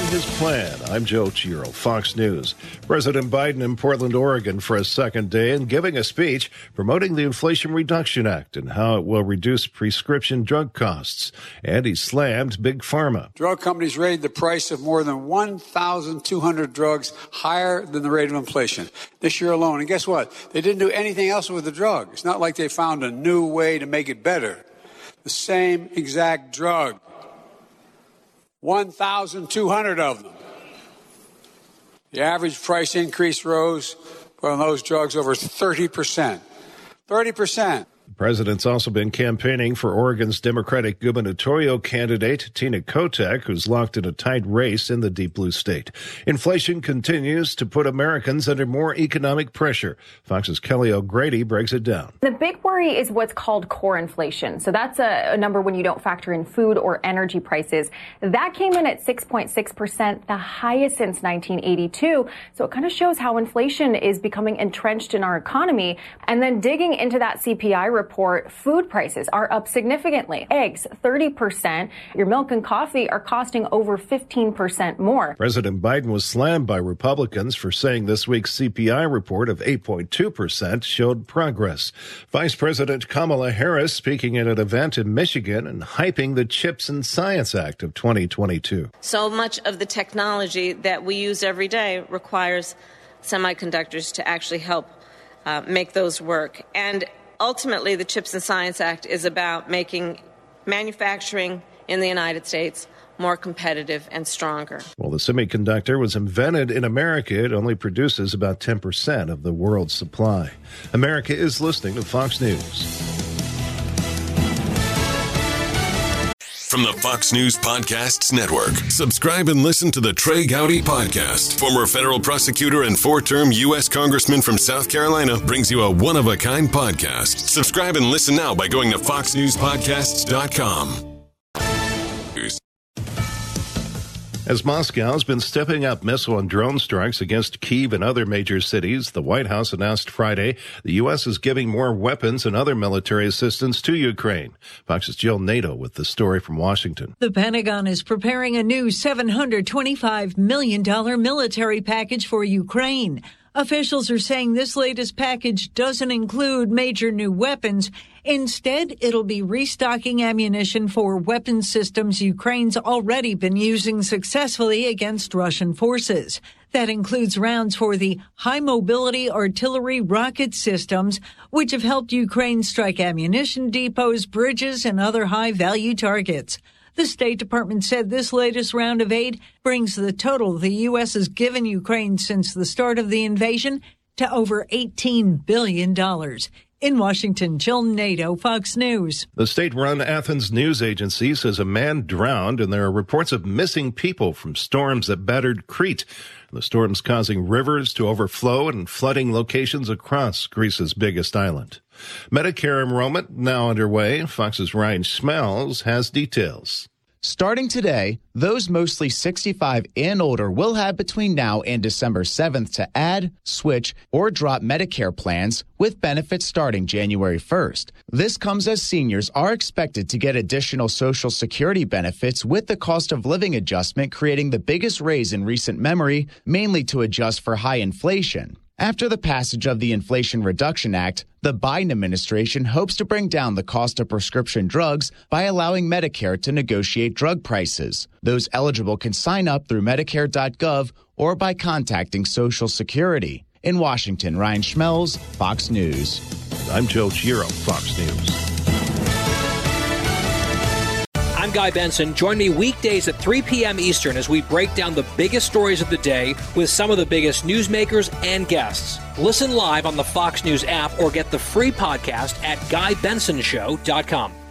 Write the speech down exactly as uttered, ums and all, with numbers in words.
his plan. I'm Joe Chiro, Fox News. President Biden in Portland, Oregon for a second day and giving a speech promoting the Inflation Reduction Act and how it will reduce prescription drug costs. And he slammed Big Pharma. Drug companies rated the price of more than one thousand two hundred drugs higher than the rate of inflation this year alone. And guess what? They didn't do anything else with the drug. It's not like they found a new way to make it better. The same exact drug. one thousand two hundred of them. The average price increase rose on those drugs over thirty percent. thirty percent. The president's also been campaigning for Oregon's Democratic gubernatorial candidate, Tina Kotek, who's locked in a tight race in the deep blue state. Inflation continues to put Americans under more economic pressure. Fox's Kelly O'Grady breaks it down. The big worry is what's called core inflation. So that's a, a number when you don't factor in food or energy prices. That came in at six point six percent, the highest since nineteen eighty-two. So it kind of shows how inflation is becoming entrenched in our economy. And then digging into that C P I report, food prices are up significantly. Eggs, thirty percent. Your milk and coffee are costing over fifteen percent more. President Biden was slammed by Republicans for saying this week's C P I report of eight point two percent showed progress. Vice President Kamala Harris speaking at an event in Michigan and hyping the CHIPS and Science Act of twenty twenty-two. So much of the technology that we use every day requires semiconductors to actually help uh, make those work. And ultimately, the CHIPS and Science Act is about making manufacturing in the United States more competitive and stronger. Well, the semiconductor was invented in America. It only produces about ten percent of the world's supply. America is listening to Fox News. From the Fox News Podcasts Network, subscribe and listen to the Trey Gowdy Podcast. Former federal prosecutor and four-term U S congressman from South Carolina brings you a one-of-a-kind podcast. Subscribe and listen now by going to fox news podcasts dot com. As Moscow has been stepping up missile and drone strikes against Kyiv and other major cities, the White House announced Friday the U S is giving more weapons and other military assistance to Ukraine. Fox's Jill Nato with the story from Washington. The Pentagon is preparing a new seven hundred twenty-five million dollars military package for Ukraine. Officials are saying this latest package doesn't include major new weapons. Instead, it'll be restocking ammunition for weapon systems Ukraine's already been using successfully against Russian forces. That includes rounds for the high-mobility artillery rocket systems, which have helped Ukraine strike ammunition depots, bridges, and other high-value targets. The State Department said this latest round of aid brings the total the U S has given Ukraine since the start of the invasion to over eighteen billion dollars. In Washington, Jill Nato, Fox News. The state-run Athens news agency says a man drowned, and there are reports of missing people from storms that battered Crete. The storm's causing rivers to overflow and flooding locations across Greece's biggest island. Medicare enrollment now underway. Fox's Ryan Schmelz has details. Starting today, those mostly sixty-five and older will have between now and December seventh to add, switch, or drop Medicare plans with benefits starting January first. This comes as seniors are expected to get additional Social Security benefits with the cost of living adjustment creating the biggest raise in recent memory, mainly to adjust for high inflation. After the passage of the Inflation Reduction Act, the Biden administration hopes to bring down the cost of prescription drugs by allowing Medicare to negotiate drug prices. Those eligible can sign up through Medicare dot gov or by contacting Social Security. In Washington, Ryan Schmelz, Fox News. I'm Joe Chiro, Fox News. I'm Guy Benson. Join me weekdays at three p.m. Eastern as we break down the biggest stories of the day with some of the biggest newsmakers and guests. Listen live on the Fox News app or get the free podcast at guy benson show dot com.